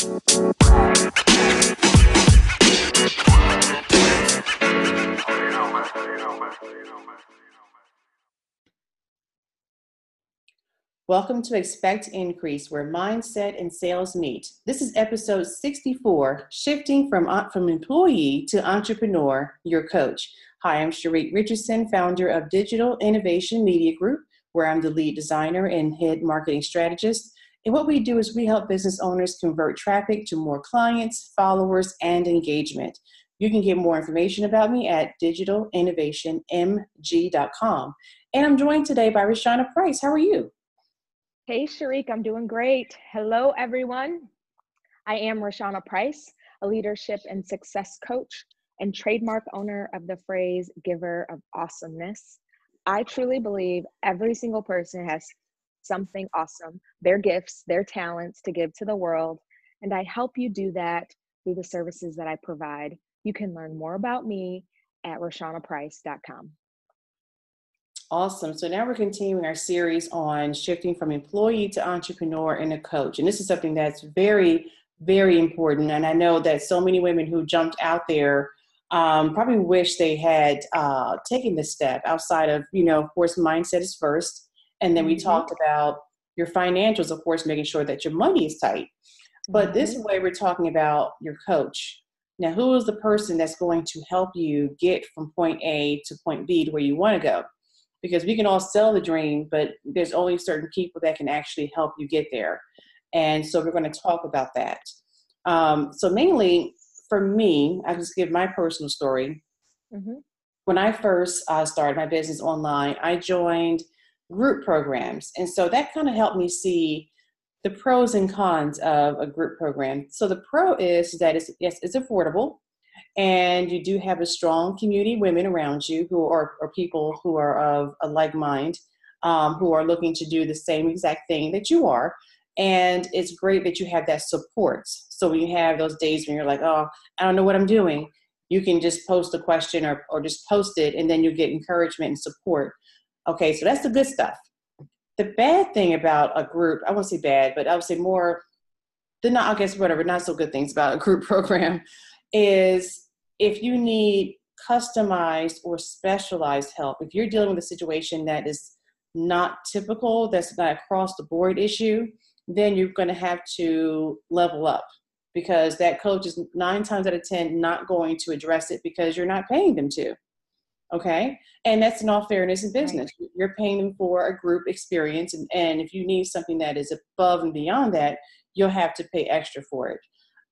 Welcome to Expect Increase, where mindset and sales meet. This is episode 64, Shifting from Employee to Entrepreneur, your coach. Hi, I'm Sharique Richardson, founder of Digital Innovation Media Group, where I'm the lead designer and head marketing strategist. And what we do is we help business owners convert traffic to more clients, followers, and engagement. You can get more information about me at digitalinnovationmg.com. And I'm joined today by Rashana Price. How are you? Hey, Sharique, I'm doing great. Hello, everyone. I am Rashana Price, a leadership and success coach and trademark owner of the phrase giver of awesomeness. I truly believe every single person has something awesome, their gifts, their talents to give to the world, and I help you do that through the services that I provide. You can learn more about me at RashanaPrice.com. Awesome. So now we're continuing our series on shifting from employee to entrepreneur and a coach. And this is something that's very, very important. And I know that so many women who jumped out there probably wish they had taken this step outside of, of course, mindset is first. And then we talked about your financials, of course, making sure that your money is tight. But this way we're talking about your coach. Now, who is the person that's going to help you get from point A to point B to where you want to go? Because we can all sell the dream, but there's only certain people that can actually help you get there. And so we're going to talk about that. So mainly for me, I just give my personal story. When I first started my business online, I joined group programs. And so that kind of helped me see the pros and cons of a group program. So the pro is that it's affordable. And you do have a strong community of women around you who are people who are of a like mind, who are looking to do the same exact thing that you are. And it's great that you have that support. So when you have those days when you're like, oh, I don't know what I'm doing, you can just post a question or just post it, and then you get encouragement and support. Okay, so that's the good stuff. The bad thing about a group, I won't say bad, but I would say more, not so good things about a group program is if you need customized or specialized help, if you're dealing with a situation that is not typical, that's not across the board issue, then you're going to have to level up because that coach is 9 times out of 10 not going to address it because you're not paying them to. Okay. And that's in all fairness in business. Right. You're paying them for a group experience. And if you need something that is above and beyond that, you'll have to pay extra for it.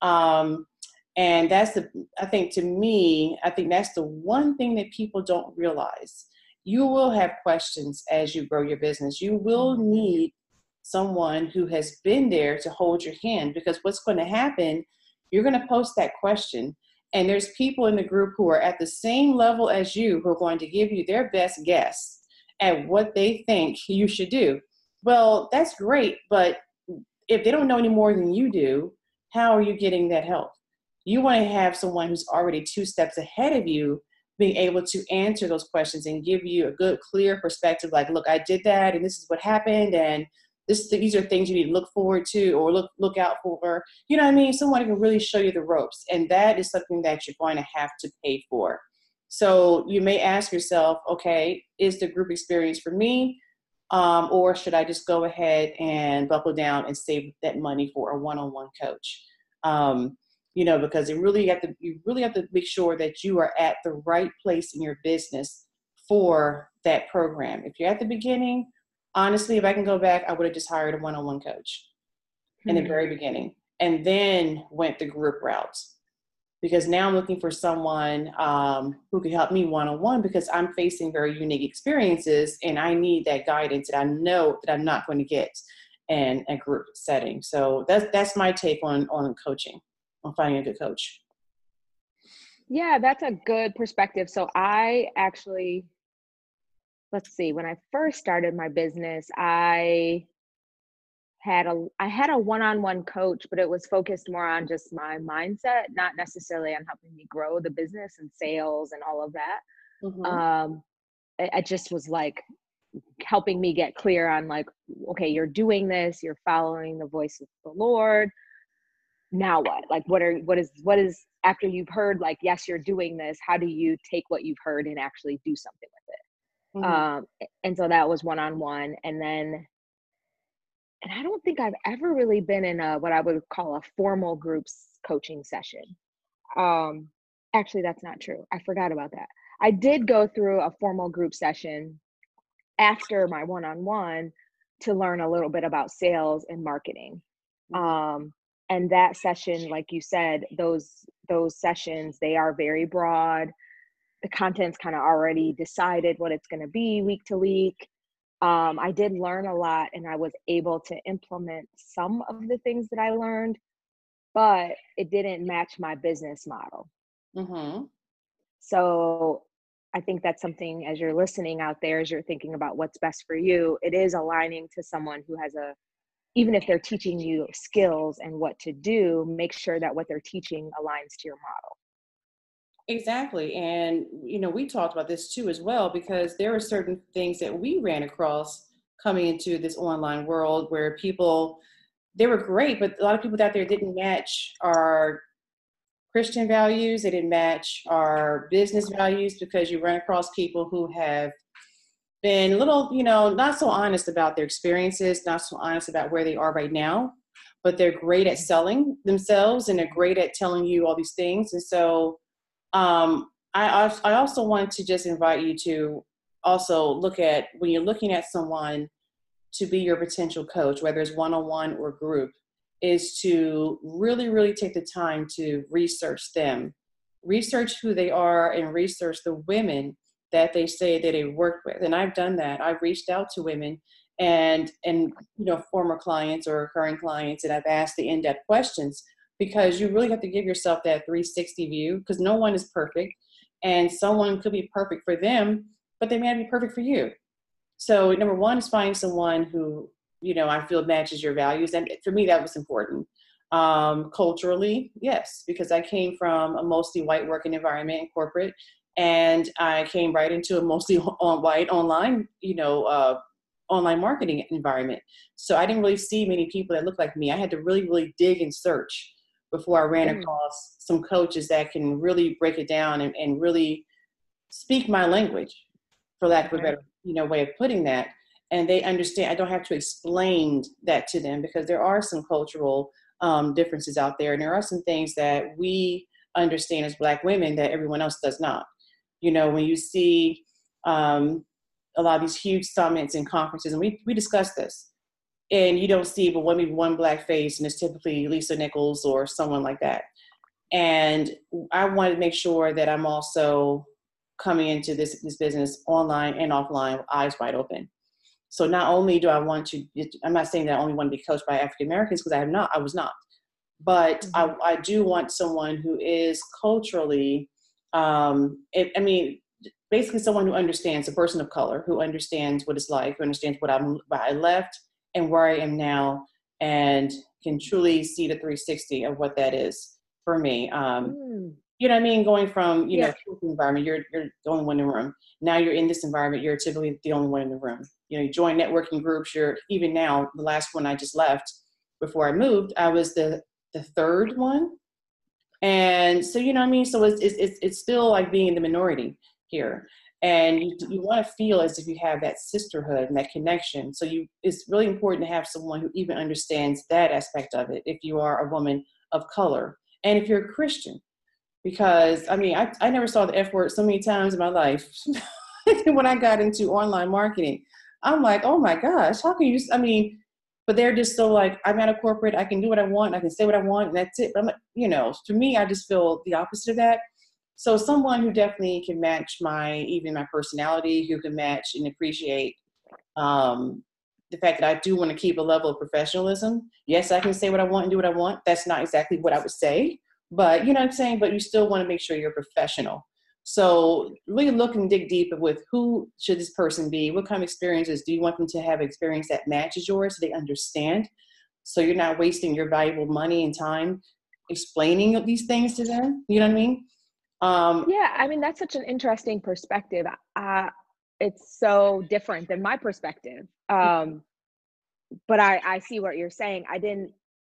And that's I think that's the one thing that people don't realize. You will have questions as you grow your business. You will need someone who has been there to hold your hand, because what's going to happen, you're going to post that question, and there's people in the group who are at the same level as you who are going to give you their best guess at what they think you should do. Well, that's great, but if they don't know any more than you do, how are you getting that help? You want to have someone who's already 2 steps ahead of you, being able to answer those questions and give you a good, clear perspective. Like, look, I did that, and this is what happened, and these are things you need to look forward to or look out for. You know what I mean? Someone who can really show you the ropes, and that is something that you're going to have to pay for. So you may ask yourself, okay, is the group experience for me? Or should I just go ahead and buckle down and save that money for a one-on-one coach? Because you really have to make sure that you are at the right place in your business for that program. If you're at the beginning, honestly, if I can go back, I would have just hired a one-on-one coach in the very beginning and then went the group route. Because now I'm looking for someone who can help me one-on-one, because I'm facing very unique experiences and I need that guidance that I know that I'm not going to get in a group setting. So that's my take on coaching, on finding a good coach. Yeah, that's a good perspective. So I actually, when I first started my business, I had a one-on-one coach, but it was focused more on just my mindset, not necessarily on helping me grow the business and sales and all of that. It just was like helping me get clear on like, okay, you're doing this, you're following the voice of the Lord. now what? Like, what is, after you've heard, like, yes, you're doing this, how do you take what you've heard and actually do something with it? Mm-hmm. And so that was one-on-one. And I don't think I've ever really been in what I would call a formal groups coaching session. Actually, that's not true. I forgot about that. I did go through a formal group session after my one-on-one to learn a little bit about sales and marketing. And that session, like you said, those sessions, they are very broad. The content's kind of already decided what it's going to be week to week. I did learn a lot, and I was able to implement some of the things that I learned, but it didn't match my business model. Mm-hmm. So I think that's something, as you're listening out there, as you're thinking about what's best for you, it is aligning to someone who has even if they're teaching you skills and what to do, make sure that what they're teaching aligns to your model. Exactly. And, we talked about this too as well, because there are certain things that we ran across coming into this online world where they were great, but a lot of people out there didn't match our Christian values. They didn't match our business values, because you run across people who have been a little, not so honest about their experiences, not so honest about where they are right now, but they're great at selling themselves and they're great at telling you all these things. And so I also want to just invite you to also look at, when you're looking at someone to be your potential coach, whether it's one-on-one or group, is to really, really take the time to research them, research who they are, and research the women that they say that they worked with. And I've done that. I've reached out to women and former clients or current clients, and I've asked the in-depth questions, because you really have to give yourself that 360 view, because no one is perfect, and someone could be perfect for them, but they may not be perfect for you. So number one is finding someone who, I feel matches your values. And for me, that was important. Culturally, yes, because I came from a mostly white working environment in corporate, and I came right into a mostly white online, online marketing environment. So I didn't really see many people that looked like me. I had to really, really dig and search before I ran across some coaches that can really break it down and really speak my language, for lack of a better, way of putting that. And they understand. I don't have to explain that to them, because there are some cultural differences out there, and there are some things that we understand as Black women that everyone else does not. When you see a lot of these huge summits and conferences, and we discuss this, and you don't see but maybe one Black face, and it's typically Lisa Nichols or someone like that. And I wanted to make sure that I'm also coming into this business online and offline with eyes wide open. So not only do I want to, I'm not saying that I only want to be coached by African Americans, because I was not, but I do want someone who is culturally, basically someone who understands, a person of color, who understands what it's like, who understands what I left and where I am now, and can truly see the 360 of what that is for me. You know what I mean? Going from, environment, you're the only one in the room. Now you're in this environment, you're typically the only one in the room. You join networking groups, even now, the last one I just left before I moved, I was the third one. And so, you know what I mean? So it's still like being in the minority here. And you want to feel as if you have that sisterhood and that connection. So it's really important to have someone who even understands that aspect of it, if you are a woman of color and if you're a Christian. Because I never saw the F word so many times in my life. When I got into online marketing, I'm like, oh my gosh, how can you, but they're just so like, I'm at a corporate, I can do what I want, I can say what I want, and that's it. But I'm like, for me, I just feel the opposite of that. So someone who definitely can match my personality, who can match and appreciate the fact that I do want to keep a level of professionalism. Yes, I can say what I want and do what I want. That's not exactly what I would say, but you know what I'm saying? But you still want to make sure you're professional. So really look and dig deep with who should this person be? What kind of experiences? Do you want them to have experience that matches yours so they understand? So you're not wasting your valuable money and time explaining these things to them. You know what I mean? That's such an interesting perspective. It's so different than my perspective. But I see what you're saying.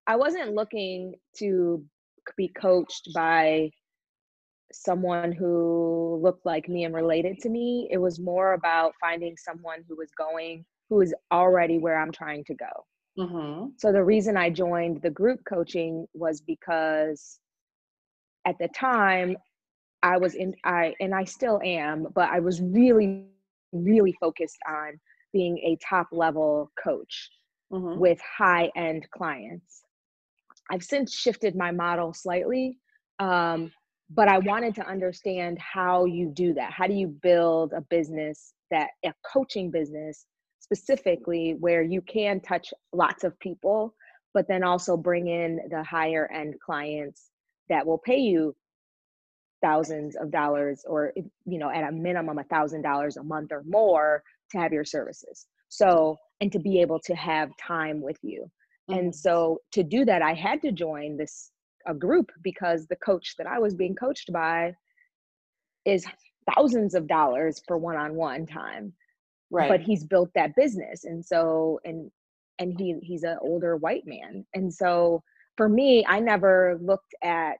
I wasn't looking to be coached by someone who looked like me and related to me. It was more about finding someone who is already where I'm trying to go. Mm-hmm. So the reason I joined the group coaching was because at the time and I still am, but I was really, really focused on being a top level coach Mm-hmm. with high end clients. I've since shifted my model slightly, but I wanted to understand how you do that. How do you build a coaching business specifically, where you can touch lots of people, but then also bring in the higher end clients that will pay you thousands of dollars, or at a minimum $1,000 a month or more to have your services, so, and to be able to have time with you. Mm-hmm. And so to do that, I had to join a group, because the coach that I was being coached by is thousands of dollars for one-on-one time, but Right. he's built that business. And so, and he's an older white man. And so for me, I never looked at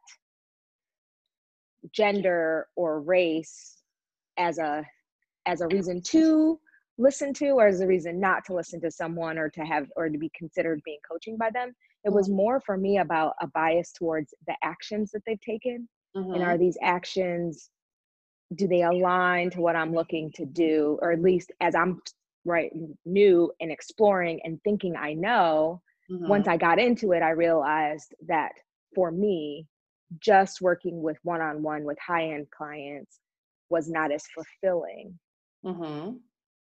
gender or race as a reason to listen to, or as a reason not to listen to someone, or to be considered being coaching by them. It was more for me about a bias towards the actions that they've taken. And Mm-hmm. are these actions, do they align to what I'm looking to do? Or at least, as I'm new and exploring and thinking I know, Mm-hmm. once I got into it, I realized that for me, just working with one-on-one with high-end clients was not as fulfilling, Mm-hmm.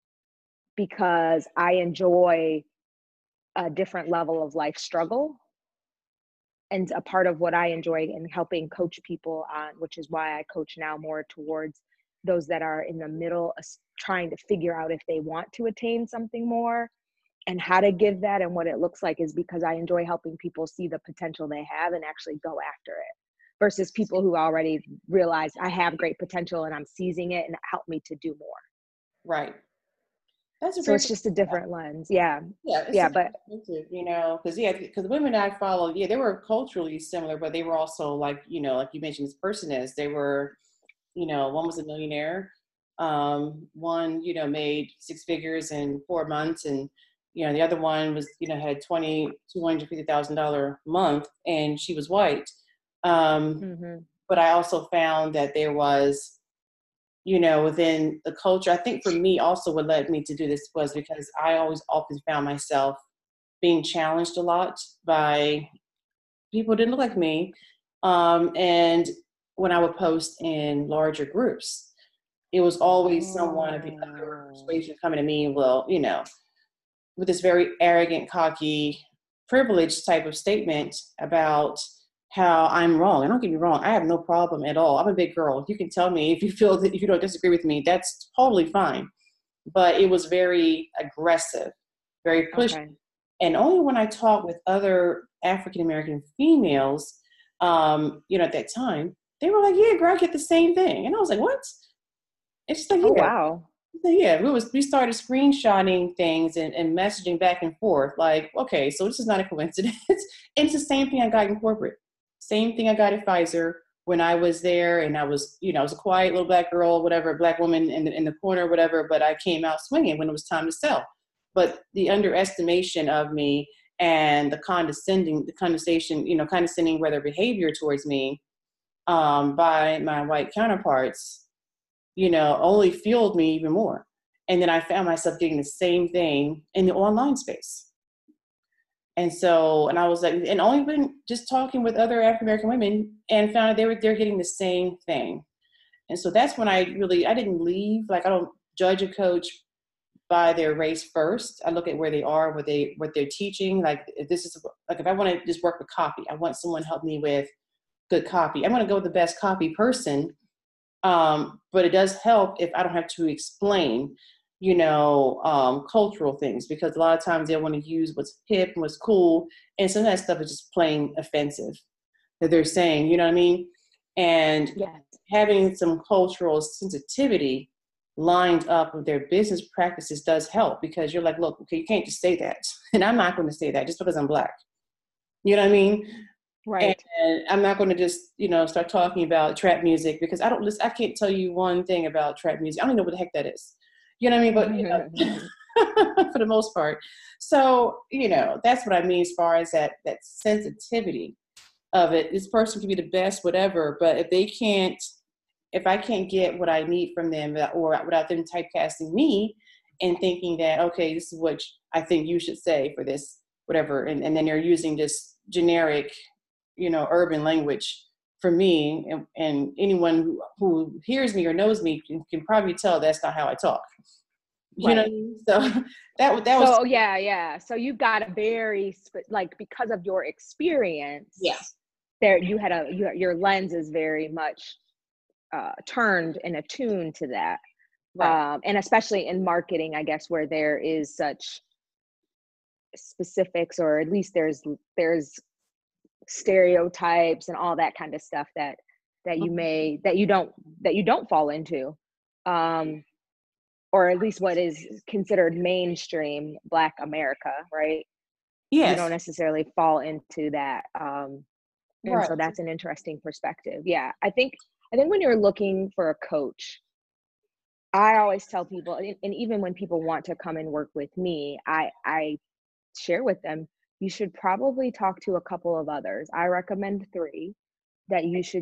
because I enjoy a different level of life struggle. And a part of what I enjoy in helping coach people on, which is why I coach now more towards those that are in the middle, trying to figure out if they want to attain something more and how to give that and what it looks like, is because I enjoy helping people see the potential they have and actually go after it, versus people who already realize I have great potential and I'm seizing it, and help me to do more. Right. That's a So great. it's just a different lens. Yeah. Yeah, it's Yeah. a But perspective, because the women I followed, they were culturally similar, but they were also like, like you mentioned, this person is, they were, one was a millionaire, one, made six figures in 4 months, and the other one was, had $250,000 a month, and she was white. mm-hmm. But I also found that there was, within the culture, I think for me also what led me to do this was because I always often found myself being challenged a lot by people who didn't look like me. And when I would post in larger groups, it was always someone of the other Oh. persuasion coming to me, well, with this very arrogant, cocky, privileged type of statement about how I'm wrong. And don't get me wrong, I have no problem at all. I'm a big girl. You can tell me if you feel that if you don't disagree with me, that's totally fine. But it was very aggressive, very pushy. Okay. And only when I talked with other African American females, at that time, they were like, "Yeah, girl, I get the same thing." And I was like, "What?" It's just like, Oh, "Yeah, wow. yeah." We started screenshotting things and messaging back and forth. Like, okay, so this is not a coincidence. And it's the same thing I got in corporate. Same thing I got at Pfizer when I was there, and I was a quiet little black girl, whatever, black woman in the corner, whatever. But I came out swinging when it was time to sell. But the underestimation of me and the condescending where their behavior towards me by my white counterparts, only fueled me even more. And then I found myself getting the same thing in the online space. And so, and I was like, and only been just talking with other African American women and found out they're getting the same thing. And so that's when I didn't leave. Like, I don't judge a coach by their race first. I look at where they are, what they're teaching. Like, if I want to just work with copy, I want someone to help me with good copy. I'm going to go with the best copy person. But it does help if I don't have to explain, cultural things, because a lot of times they want to use what's hip and what's cool. And some of that stuff is just plain offensive that they're saying, you know what I mean? And Yes. having some cultural sensitivity lined up with their business practices does help, because you're like, look, okay, you can't just say that. And I'm not going to say that just because I'm black. You know what I mean? And Right. I'm not going to just, start talking about trap music because I can't tell you one thing about trap music. I don't even know what the heck that is. You know what I mean? But, for the most part. So, that's what I mean as far as that sensitivity of it. This person can be the best, whatever, but if I can't get what I need from them or without them typecasting me and thinking that, okay, this is what I think you should say for this, whatever. And then they're using this generic, urban language for me, and anyone who hears me or knows me can probably tell that's not how I talk. You know what I Right. mean? So that was So yeah. So you've got a very like, because of your yeah, experience there, you had your lens is very much turned and attuned to that. right. And especially in marketing, I guess, where there is such specifics, or at least there's stereotypes and all that kind of stuff that you don't fall into, um, or at least what is considered mainstream Black America, right? You don't Yes, necessarily fall into that, and right. so that's an interesting perspective. Yeah, I think when you're looking for a coach, I always tell people, and even when people want to come and work with me, I share with them, you should probably talk to a couple of others. I recommend 3 that you should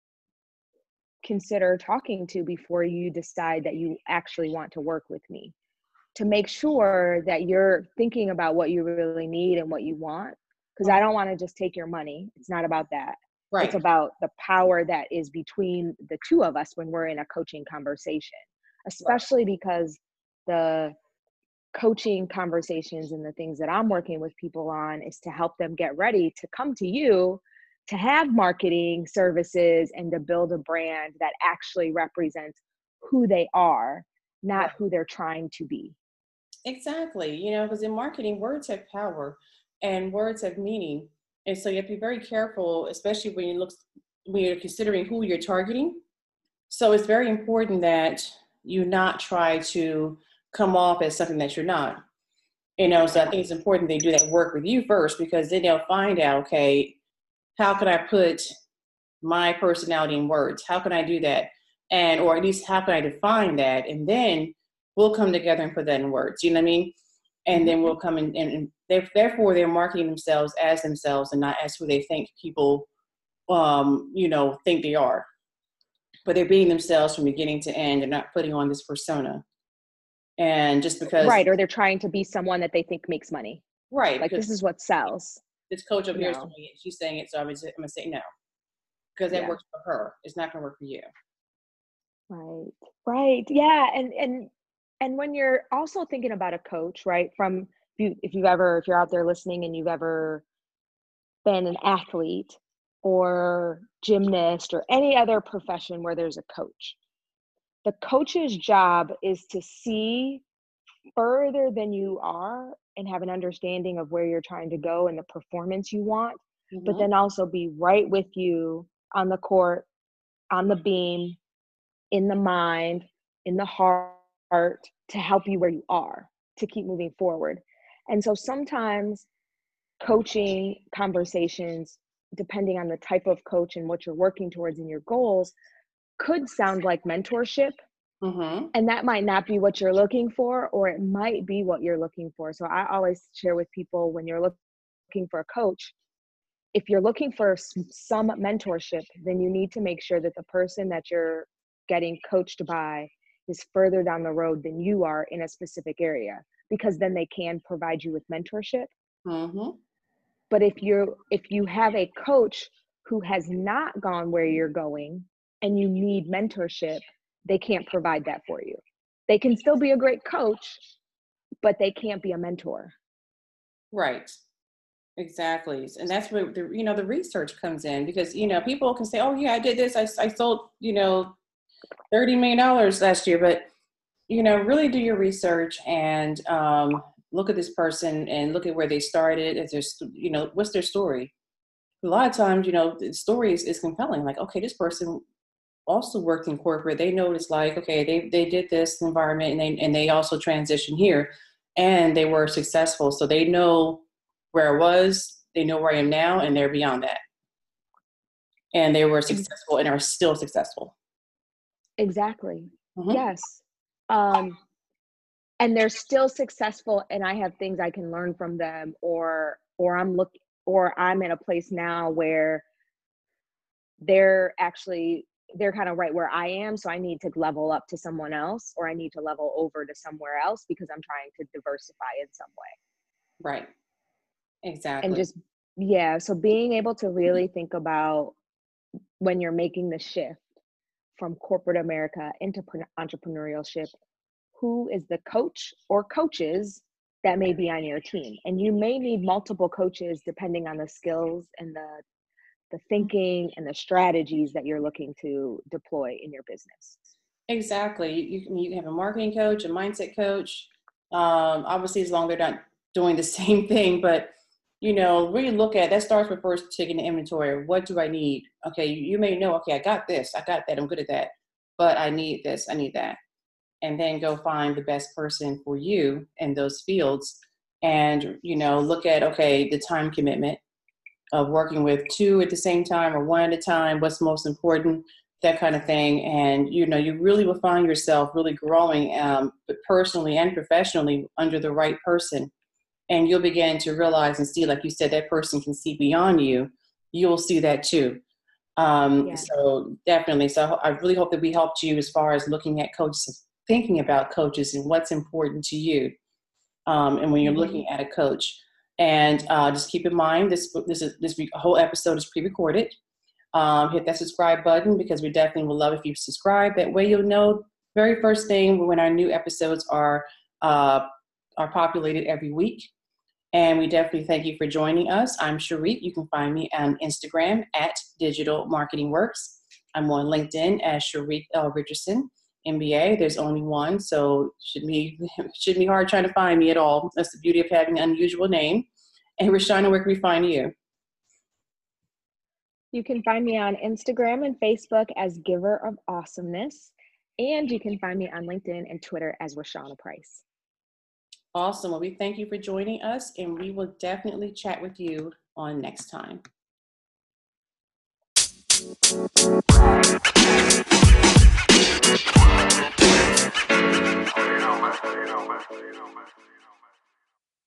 consider talking to before you decide that you actually want to work with me, to make sure that you're thinking about what you really need and what you want. Because I don't want to just take your money. It's not about that. It's Right. about the power that is between the two of us when we're in a coaching conversation, Right. especially because the coaching conversations and the things that I'm working with people on is to help them get ready to come to you to have marketing services and to build a brand that actually represents who they are, not Right. who they're trying to be. Exactly. Because in marketing, words have power and words have meaning. And so you have to be very careful, especially when you're considering who you're targeting. So it's very important that you not try to come off as something that you're not. So I think it's important they do that work with you first, because then they'll find out, okay, how can I put my personality in words? How can I do that? Or at least how can I define that? And then we'll come together and put that in words. You know what I mean? And Mhm. then we'll come in, and therefore they're marketing themselves and not as who they think people, think they are. But they're being themselves from beginning to end. They're not putting on this persona. And just because, Right. Or they're trying to be someone that they think makes money. right, Like, because this is what sells, this coach over you here is know? doing it, she's saying it, so I'm gonna say no, because that Yeah. works for her. It's not gonna work for you. Right. Right. Yeah. And when you're also thinking about a coach, right? From if you're out there listening and you've ever been an athlete or gymnast or any other profession where there's a coach, the coach's job is to see further than you are and have an understanding of where you're trying to go and the performance you want, but Hmm. then also be right with you on the court, on the beam, in the mind, in the heart, to help you where you are, to keep moving forward. And so sometimes coaching conversations, depending on the type of coach and what you're working towards in your goals, could sound like mentorship. Hmm. And that might not be what you're looking for, or it might be what you're looking for. So I always share with people, when you're looking for a coach, if you're looking for some mentorship, then you need to make sure that the person that you're getting coached by is further down the road than you are in a specific area, because then they can provide you with mentorship. Hmm. But if you have a coach who has not gone where you're going and you need mentorship, they can't provide that for you. They can still be a great coach, but they can't be a mentor. Right. Exactly. And that's where the research comes in, because, people can say, oh yeah, I did this. I sold, $30 million last year, but, really do your research and, look at this person and look at where they started. If there's, what's their story? A lot of times, the story is compelling. Like, okay, this person also worked in corporate. They know what it's like. Okay, they did this environment, and they also transitioned here, and they were successful. So they know where I was. They know where I am now, and they're beyond that. And they were successful and are still successful. Exactly. Mm-hmm. Yes. And they're still successful, and I have things I can learn from them, or I'm in a place now where they're kind of right where I am. So I need to level up to someone else, or I need to level over to somewhere else because I'm trying to diversify in some way. Right. Exactly. And just, so being able to really think about when you're making the shift from corporate America into entrepreneurship, who is the coach or coaches that may be on your team. And you may need multiple coaches depending on the skills and the thinking and the strategies that you're looking to deploy in your business. Exactly. You can have a marketing coach, a mindset coach. Obviously, as long as they're not doing the same thing, but really look at that. Starts with first taking the inventory. What do I need? Okay, you may know, okay, I got this, I got that, I'm good at that, but I need this, I need that. And then go find the best person for you in those fields. And, look at, okay, the time commitment of working with two at the same time or one at a time, what's most important, that kind of thing. And, you really will find yourself really growing, but personally and professionally under the right person. And you'll begin to realize and see, like you said, that person can see beyond you. You'll see that too. So definitely. So I really hope that we helped you as far as looking at coaches, thinking about coaches and what's important to you. And when you're looking at a coach, and just keep in mind, this whole episode is pre-recorded. Hit that subscribe button because we definitely would love if you subscribe. That way you'll know very first thing when our new episodes are populated every week. And we definitely thank you for joining us. I'm Sharique. You can find me on Instagram at Digital Marketing Works. I'm on LinkedIn as Sharique L. Richardson, MBA. There's only one, so shouldn't be hard trying to find me at all. That's the beauty of having an unusual name. And Rashana, where can we find you? You can find me on Instagram and Facebook as Giver of Awesomeness. And you can find me on LinkedIn and Twitter as Rashana Price. Awesome. Well, we thank you for joining us, and we will definitely chat with you on next time.